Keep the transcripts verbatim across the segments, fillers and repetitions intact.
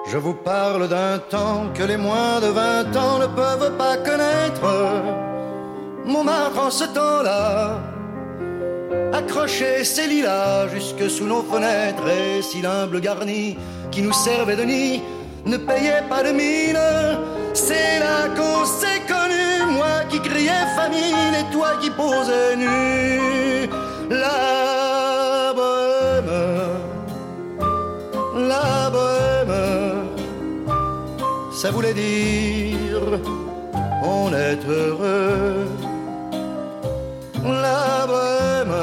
Je vous parle d'un temps que les moins de vingt ans ne peuvent pas connaître. Montmartre en ce temps-là accrochait ses lilas jusque sous nos fenêtres, et si l'humble garni qui nous servait de nid ne payait pas de mine, c'est là qu'on s'est connus, moi qui criais famine et toi qui posais nu. La bohème, la bohème, ça voulait dire on est heureux. La bohème,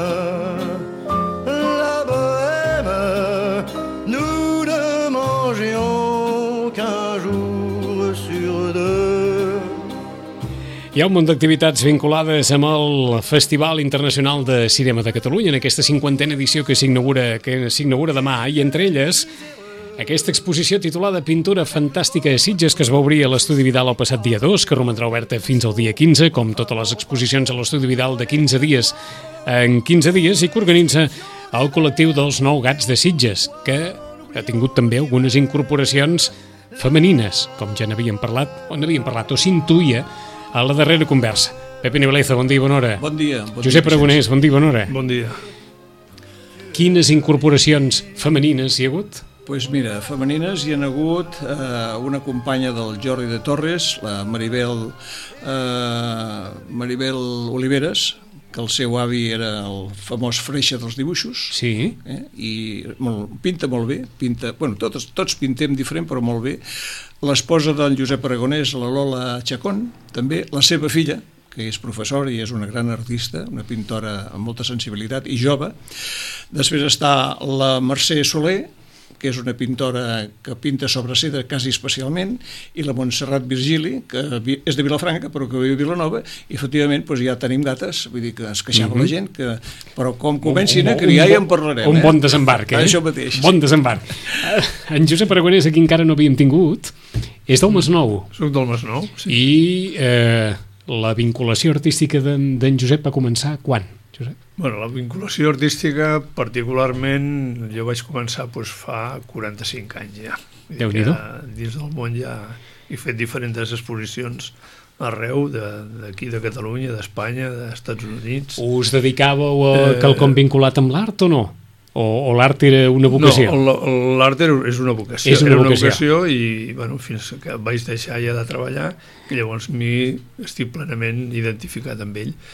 la bohème, nous ne mangions qu'un jour sur deux. Hi ha un munt d'activitats vinculades amb el Festival Internacional de Cinema de Catalunya en aquesta cinquantena edició que s'inaugura que s'inaugura demà, i entre elles aquesta exposició titulada Pintura Fantàstica a Sitges, que es va obrir a l'Estudi Vidal el passat dia dos, que romandrà oberta fins al dia quinze, com totes les exposicions a l'Estudi Vidal de quinze dies en quinze dies, i que organitza el col·lectiu dels Nou Gats de Sitges, que ha tingut també algunes incorporacions femenines, com ja n'havíem parlat, o n'havíem parlat, o s'intuïa a la darrera conversa. Pepe Niveleza, bon dia i bona hora. Bon dia. Bon Josep dia, Aragonès, bon dia i bona hora. Bon dia. Quines incorporacions femenines hi ha hagut? Doncs pues mira, femenines hi ha hagut eh, una companya del Jordi de Torres, la Maribel, eh, Maribel Oliveres, que el seu avi era el famós Freixa dels dibuixos. Sí. Eh, I molt, pinta molt bé, pinta, bueno, tots, tots pintem diferent, però molt bé. L'esposa del Josep Aragonès, la Lola Chacón, també, la seva filla, que és professora i és una gran artista, una pintora amb molta sensibilitat i jove. Després està la Mercè Soler, que és una pintora que pinta sobre seda quasi especialment, i la Montserrat Virgili, que és de Vilafranca però que viu a Vilanova, i efectivament doncs, ja tenim gates, vull dir que es queixava mm-hmm. la gent, que, però com comencin a criar ja en parlarem. Un eh? bon desembarc, eh? Això mateix. Bon desembarc. En Josep Aragonès, aquí encara no havíem tingut, és del Masnou. Soc del Masnou, sí. I eh, la vinculació artística d'en, d'en Josep va començar quan, Josep? Bueno, la vinculació artística, particularment, jo vaig començar doncs, fa quaranta-cinc anys ja. Déu-n'hi-do. Dins del món ja he fet diferents exposicions arreu d'aquí de, de Catalunya, d'Espanya, dels Estats Units. Us dedicàveu a Eh, quelcom vinculat amb l'art o no? O, o l'art era una vocació? No, l'art és una vocació. És una era una vocació. vocació i bueno, fins que vaig deixar ja de treballar, que llavors mi estic plenament identificat amb ell.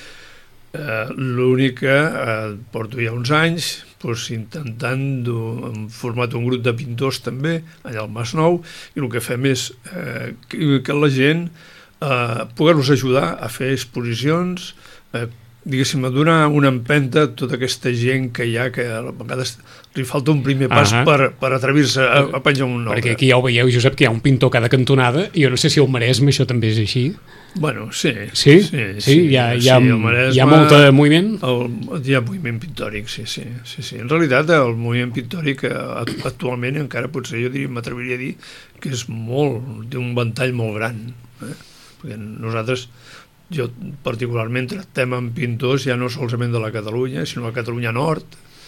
Uh, l'únic que uh, porto ja uns anys pues, intentant hem format un grup de pintors també allà al Masnou, i el que fem és uh, que, que la gent uh, poder-los ajudar a fer exposicions, uh, diguéssim, a donar una empenta a tota aquesta gent que hi ha, que a vegades li falta un primer pas uh -huh. per, per atrevir-se a, a penjar un obra. Perquè aquí ja ho veieu, Josep, que hi ha un pintor a cada cantonada, i jo no sé si al Maresme això també és així. Bueno, sí. Sí? Sí, sí, sí hi ha, hi ha, sí, Maresme, hi ha molt de moviment? El, hi ha moviment pictòric, sí, sí, sí, sí. En realitat, el moviment pictòric actualment encara potser jo diria, m'atreviria a dir que és molt, té un ventall molt gran. Eh? Perquè nosaltres, jo particularment tractem amb pintors ja no solament de la Catalunya, sinó de la Catalunya Nord,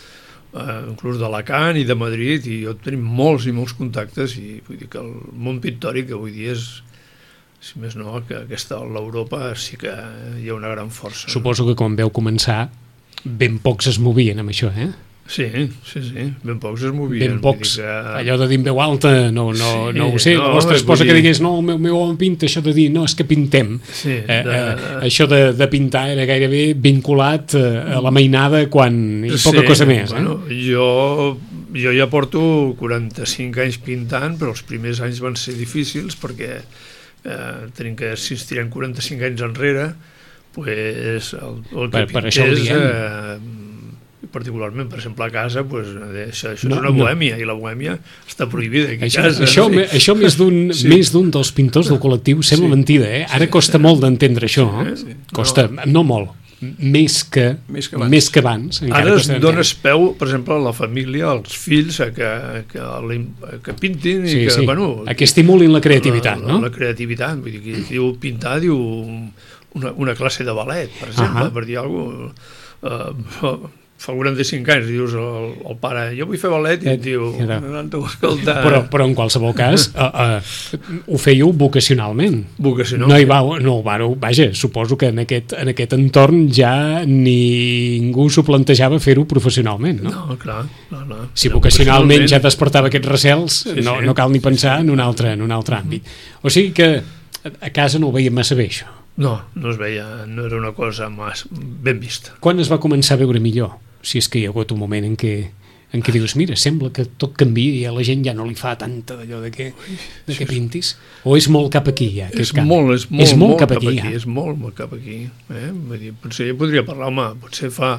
eh, inclús d'Alacant i de Madrid, i jo tenim molts i molts contactes, i vull dir que el món pictòric avui dia és, si més no, que aquesta a l'Europa sí que hi ha una gran força. Suposo que quan veu començar ben pocs es movien amb això, eh? Sí, sí, sí, ben pocs es movien. Ben pocs, que... allò de dir en veu alta, no, no, sí, no ho sé, no, la vostra esposa dir... que digués, no, el meu, meu home pinta, això de dir, no, és que pintem. Sí, eh, de... eh, això de, de pintar era gairebé vinculat eh, a la mainada quan i poca sí, cosa més. Bueno, eh? jo, jo ja porto quaranta-cinc anys pintant, però els primers anys van ser difícils perquè eh, tenim que, si ens tirem quaranta-cinc anys enrere, pues, el, el que per, per això ho pintés... diem. Eh, particularment, per exemple, a casa, pues, això, això no, és una no. bohèmia, i la bohèmia està prohibida aquí això, a casa. Això, sí. això més d'un sí. més d'un dels pintors del col·lectiu sembla sí. mentida, eh? Ara sí. costa molt d'entendre això, eh? Sí. Costa, no, no molt, més que, més que abans. Més que abans Ara es dones peu, per exemple, a la família, als fills, a que, que, que pintin i sí, que, sí. bueno... A que estimulin la creativitat, la, no? La creativitat, vull dir, que diu pintar, diu una, una classe de ballet, per exemple, uh -huh. per dir alguna cosa... Uh, fa quaranta-cinc anys, dius al, al pare, jo vull fer ballet, i et diu, escolta... Però, però en qualsevol cas, uh, uh, ho fèieu vocacionalment. Vocacionalment. No hi va, no, vareu, vaja, suposo que en aquest, en aquest entorn ja ningú s'ho plantejava fer-ho professionalment, no? No, clar, clar, clar. Si vocacionalment ja despertava aquests recels, sí, no, sí. no cal ni pensar en un altre, en un altre àmbit. O sigui que a casa no ho veiem massa bé, això. No, no es veia, no era una cosa massa ben vista. Quan es va començar a veure millor? Si és que hi ha hagut un moment en què, en què dius, mira, sembla que tot canvia i a la gent ja no li fa tanta d'allò de que, de que pintis, o és molt cap aquí ja? És molt, és molt, és molt, molt cap, cap aquí, aquí ja. És molt, molt cap aquí. Eh? Vull dir, potser jo podria parlar, home, potser fa...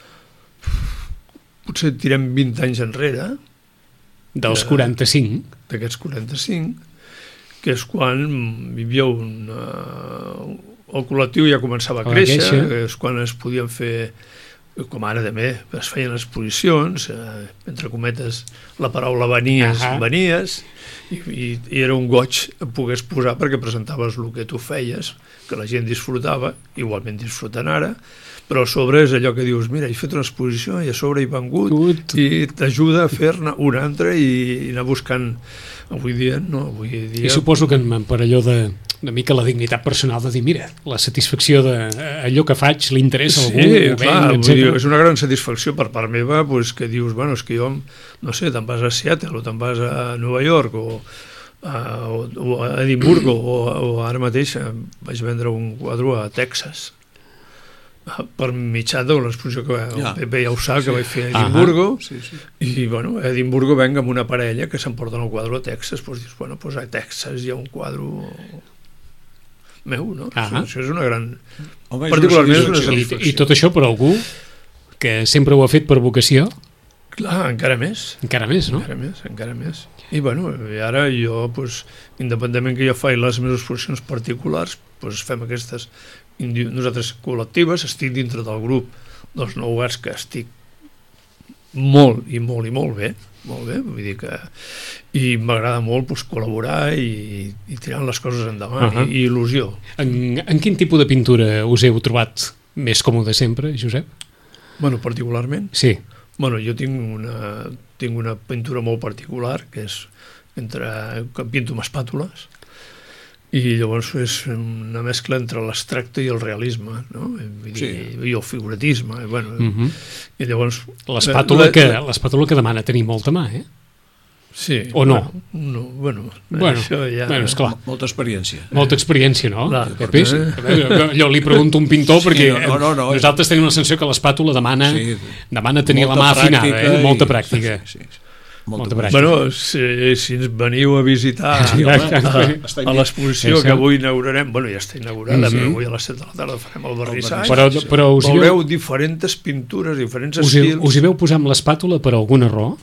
Potser tirem vint anys enrere. Dels quaranta-cinc. D'aquests quaranta-cinc, que és quan hi havia un... Uh, el col·lectiu ja començava a créixer, que és quan es podien fer... com ara també es feien exposicions, eh, entre cometes la paraula venies, uh-huh. venies i, i, i era un goig poder exposar perquè presentaves el que tu feies, que la gent disfrutava, igualment disfruten ara, però a sobre és allò que dius, mira, he fet una exposició i a sobre he vengut Ut. i t'ajuda a fer-ne una altra i, i anar buscant avui dia, no, avui dia... I suposo que per allò de una mica la dignitat personal de dir, mira, la satisfacció d'allò que faig li interessa a algú, sí, ho clar, venc, vull dir, és una gran satisfacció per part meva, pues, que dius, bueno, és que jo, no sé, te'n vas a Seattle o te'n vas a Nova York o a, o, o a Edimburgo o, o ara mateix vaig vendre un quadre a Texas per mitjà de l'exposició que el ja. Pepe ja ho sap, que sí. vaig fer a Edimburgo, uh -huh. sí, sí. i bueno, a Edimburgo venc amb una parella que s'emporten el quadre a Texas, doncs dius, bueno, doncs a Texas hi ha un quadre meu, no? Uh -huh. Això és una gran... Home, particularment és una I, satisfacció. I tot això per algú que sempre ho ha fet per vocació? Clar, encara més. Encara més, no? Encara més, encara més. I bueno, i ara jo, pues, independentment que jo faig les meves exposicions particulars, pues, fem aquestes nosaltres col·lectives, estic dintre del grup dels Nou Gats, que estic molt i molt i molt bé, molt bé, vull dir que i m'agrada molt pues, col·laborar i, i tirant les coses endavant, uh -huh. i, i il·lusió. En, en quin tipus de pintura us heu trobat més còmode sempre, Josep? Bueno, particularment? Sí. Bueno, jo tinc una, tinc una pintura molt particular, que és entre, que pinto amb espàtules, i llavors és una mescla entre l'abstracte i el realisme, no? Vull dir, sí. I el figuratisme, bueno, uh -huh. i llavors... L'espàtula que, l'espàtula que demana tenir molta mà, eh? Sí. O no? Bueno, no, bueno, bueno, això ja... bueno esclar. Molta experiència. Molta experiència, no? Clar, Pepe, eh? Jo li pregunto a un pintor sí, perquè no, no, no, nosaltres tenim la sensació que l'espàtula demana, sí, demana tenir la mà afinada, eh? Molta pràctica. Sí, sí, sí. Molta pràctica. Bueno, si, si ens veniu a visitar sí, a, a, a l'exposició sí, que avui inaugurarem, bueno, ja està inaugurada, sí, sí. Però avui a les set de la tarda farem el vernissatge, però, però us veureu veu, diferents pintures, diferents us estils. Us hi veu posar amb l'espàtula per alguna raó?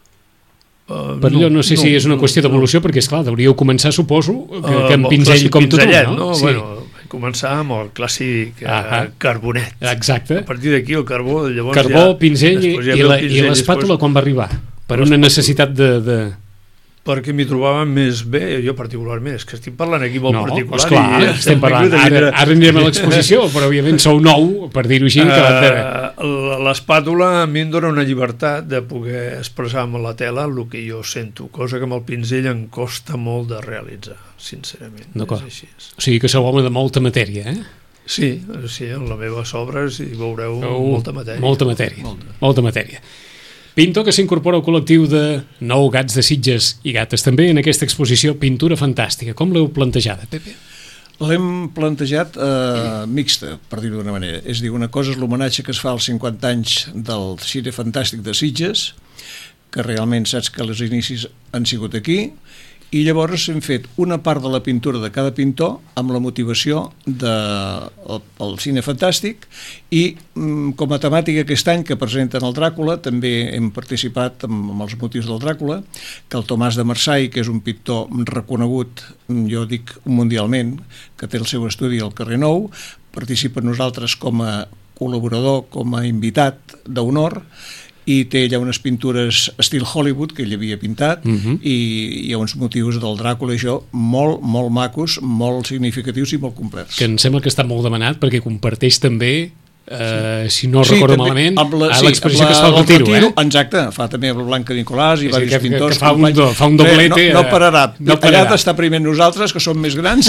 Uh, per allò, no, no sé no, si és una qüestió no, d'evolució, perquè, esclar, hauríeu començar, suposo, que, uh, que amb pinzell com tothom, no? no? Sí. Bueno, començar amb el clàssic uh, carbonet. Exacte. A partir d'aquí el carbó, llavors Carbó, ja, pinzell i, i l'espàtula quan va arribar? Per una necessitat de... de... Perquè m'hi trobava més bé, jo particularment, és que estic parlant aquí molt no, particular. Esclar, i, estem parlant, ara, ara anirem a l'exposició, però òbviament sou nou, per dir-ho així. Uh, L'espàtula a mi em dona una llibertat de poder expressar amb la tela el que jo sento, cosa que amb el pinzell em costa molt de realitzar, sincerament. És així. O sigui que sou home de molta matèria, eh? Sí, sí, en les meves obres hi veureu oh, molta matèria. Molta matèria, molta, molta matèria. Pintor que s'incorpora al col·lectiu de Nou Gats de Sitges i Gates també en aquesta exposició Pintura Fantàstica. Com l'heu plantejada, Pepe? L'hem plantejat eh, mixta, per dir-ho d'una manera. És a dir, una cosa és l'homenatge que es fa als cinquanta anys del Cine Fantàstic de Sitges, que realment saps que els inicis han sigut aquí, i llavors hem fet una part de la pintura de cada pintor amb la motivació del de, cine fantàstic i com a temàtica aquest any que presenten el Dràcula també hem participat amb, amb els motius del Dràcula, que el Tomàs de Marçai, que és un pintor reconegut, jo dic mundialment, que té el seu estudi al carrer Nou, participa amb nosaltres com a col·laborador, com a invitat d'honor, i té allà unes pintures estil Hollywood que ell havia pintat, uh-huh. i hi ha uns motius del Dràcula i això molt, molt macos, molt significatius i molt complets. Que em sembla que està molt demanat perquè comparteix també Uh, si no sí, recordo també, malament, la, a sí, l'exposició la, que es fa al Retiro, eh? Exacte, fa també la Blanca Nicolàs i sí, diversos que, pintors. Que fa, un, do, fa un doblete. No, no pararà. No pararà. Allà està primer nosaltres, que som més grans,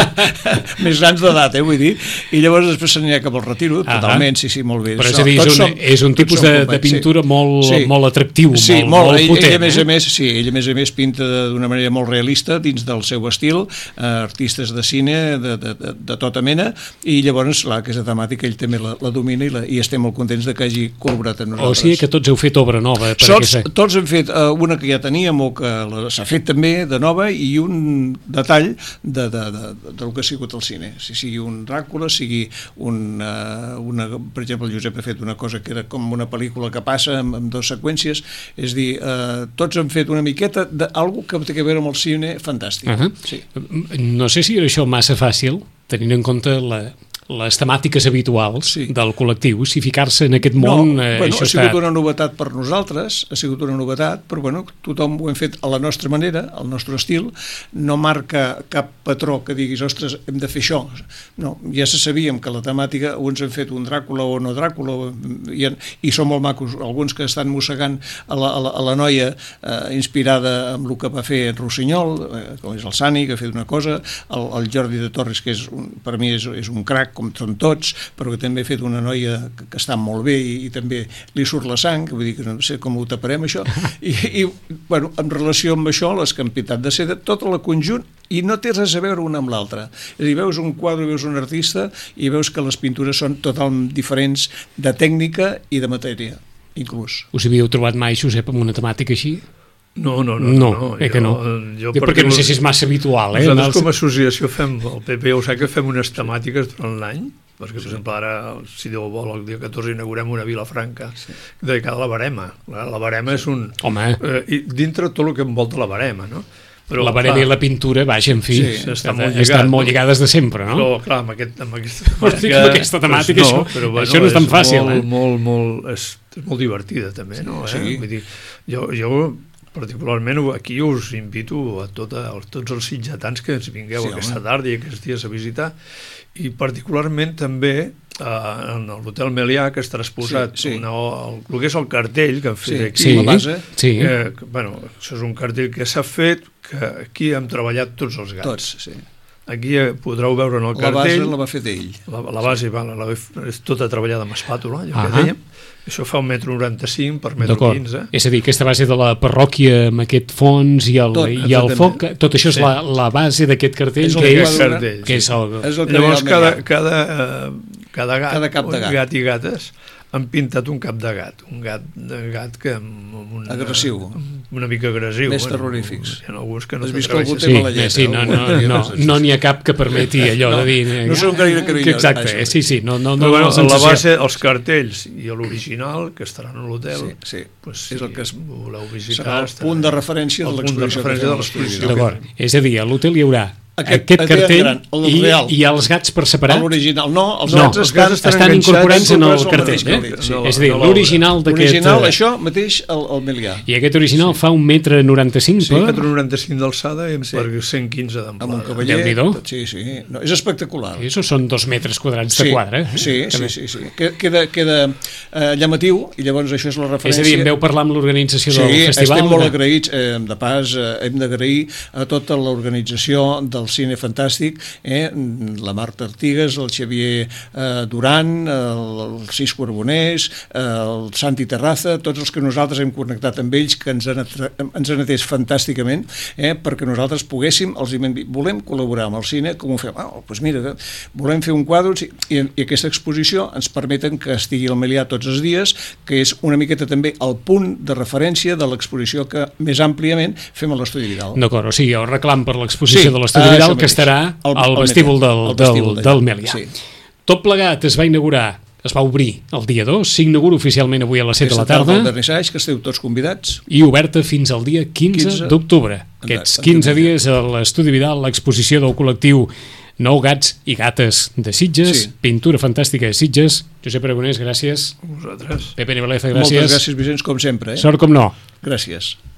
més grans d'edat, eh, vull dir, i llavors després s'anirà cap al Retiro, ah, totalment, sí, sí, molt bé. Però és a dir, és un, som, és un tipus de, de pintura sí. molt, sí. molt atractiu, sí, molt, molt, molt ell, potent. Ell, a més eh? a més, sí, ell a més a més pinta d'una manera molt realista dins del seu estil, eh, artistes de cine de, de, de, de tota mena, i llavors, clar, aquesta temàtica ell també la, la domina i, la, i estem molt contents de que hagi col·laborat amb nosaltres. O sigui que tots heu fet obra nova. Per Sots, aquesta... Tots hem fet uh, una que ja teníem o que s'ha fet també de nova i un detall de, de, de, de, del que ha sigut el cine. Si sigui un Dràcula, sigui un, uh, una, per exemple, el Josep ha fet una cosa que era com una pel·lícula que passa amb, amb dues seqüències, és dir, uh, tots hem fet una miqueta d'alguna que té a veure amb el cine fantàstic. Uh -huh. sí. No sé si era això massa fàcil, tenint en compte la... les temàtiques habituals sí. del col·lectiu, si ficar-se en aquest món... No, eh, bueno, això ha sigut està... una novetat per nosaltres, ha sigut una novetat, però bueno, tothom ho hem fet a la nostra manera, al nostre estil, no marca cap patró que diguis, ostres, hem de fer això. No, ja se sabíem que la temàtica, uns han fet un Dràcula o no Dràcula, i, i són molt macos, alguns que estan mossegant a la, a la, a la noia eh, inspirada amb el que va fer en Rossinyol, eh, com és el Sani, que ha fet una cosa, el, el Jordi de Torres, que és un, per mi és, és un crac, com són tots, però que també ha fet una noia que, que està molt bé i, i també li surt la sang, vull dir que no sé com ho taparem això, i, i bueno, en relació amb això, les que han pintat de seda, tot el conjunt, i no té res a veure una amb l'altra. És a dir, veus un quadre, veus un artista, i veus que les pintures són totalment diferents de tècnica i de matèria, inclús. Us havíeu trobat mai, Josep, amb una temàtica així? No, no, no. No, no eh que no. Jo, jo perquè no sé si és massa habitual. Eh? Nosaltres com a associació fem, el P P O S A C, fem unes temàtiques durant l'any, perquè, per exemple, ara, si Déu vol, el dia catorze inaugurem una Vilafranca sí. dedicada a la barema. La, la barema és un... Home. Eh, i dintre tot el que envolta la barema, no? Però, la barema clar, i la pintura, vaja, en fi, sí, estan, molt, lligat, estan molt lligades de sempre, no? Però, clar, amb, aquest, amb aquesta temàtica... Amb aquesta temàtica, doncs no, això, però, bueno, això no és tan fàcil, molt, eh? Molt, molt, és, és molt divertida, també, no? Eh? Sí. Vull dir, jo, jo particularment aquí us invito a, tota, a tots els sitgetans que ens vingueu sí, aquesta home. tarda i aquests dies a visitar, i particularment també eh, en l'Hotel Melià, que estarà exposat sí, sí. Una, el, el que és el cartell que han fet sí, aquí, sí, la base, sí. que, que, bueno, això és un cartell que s'ha fet, que aquí hem treballat tots els gats. Tots, sí. Aquí podreu veure en el cartell... La base la va fer ell. La, la base va, la, la, és tota treballada amb espàtula, allò uh -huh. que dèiem. Això fa un metro noranta-cinc per metro quinze. És a dir, aquesta base de la parròquia amb aquest fons i el, tot, i el foc, tot això és sí. la, la base d'aquest cartell, és que, és, cartell, que sí. és el... És el Llavors, cada, cada, cada, gat, cada cap de gat. gat i gates han pintat un cap de gat, un gat de gat que amb un, agressiu, una mica agressiu. Més bueno, terrorífics. Hi ha alguns que no s'atreveixen. Sí, lletra, sí, no, no, no, no n'hi ha cap que permeti allò no, de dir... No són gaire carinyós. Exacte, això. sí, sí. No, no, no, bueno, no, la base, els cartells i l'original, que estaran a l'hotel, sí, sí. Pues, és el que es, voleu visitar... Serà el punt de referència de l'exposició. D'acord, és a dir, a l'hotel hi haurà aquest, aquest cartell gran, i, i els gats per separat? L'original, no, els no, gats estan, estan, estan incorporats en el cartell, eh? Sí. No, és a dir, no, l'original d'aquest... L'original, això mateix, el, el Melià. I aquest original sí. fa un metre noranta-cinc sí, per... un metre noranta-cinc d'alçada i sí. per cent quinze d'amplada. Amb un cavaller, sí, sí, no, és espectacular. I això són dos metres quadrats de sí, quadre. Eh? Sí, sí, sí, sí. Queda, queda eh, llamatiu, i llavors això és la referència. És a dir, em veu parlar amb l'organització sí, del festival? Sí, estem molt agraïts, eh, de pas, eh, hem d'agrair a tota l'organització del Cine Fantàstic, eh, la Marta Artigas, el Xavier eh, Duran, el, el Cisco Arbonés, eh, el Santi Terraza, tots els que nosaltres hem connectat amb ells, que ens han, ens han atès fantàsticament, eh, perquè nosaltres poguéssim, els hem dit, volem col·laborar amb el cine, com ho fem? Ah, doncs mira, volem fer un quadre, i, i aquesta exposició ens permeten que estigui al Melià tots els dies, que és una miqueta també el punt de referència de l'exposició que més àmpliament fem a l'Estudi Vidal. D'acord, o sigui, el reclam per l'exposició sí, de l'Estudi uh, Vidal, que estarà al el, el vestíbul del, el vestíbul del, del Melià. Sí. Tot plegat es va inaugurar, es va obrir el dia dos, s'inaugura oficialment avui a les set de la tarda. Des de que esteu tots convidats. I oberta fins al dia quinze d'octubre. Aquests quinze dies a l'Estudi Vidal, l'exposició del col·lectiu Nou Gats i Gates de Sitges, sí. Pintura fantàstica de Sitges. Josep Aragonès, gràcies. A vosaltres. Pepe Niveleza, gràcies. Moltes gràcies, Vicenç, com sempre. Eh? Sort com no. Gràcies.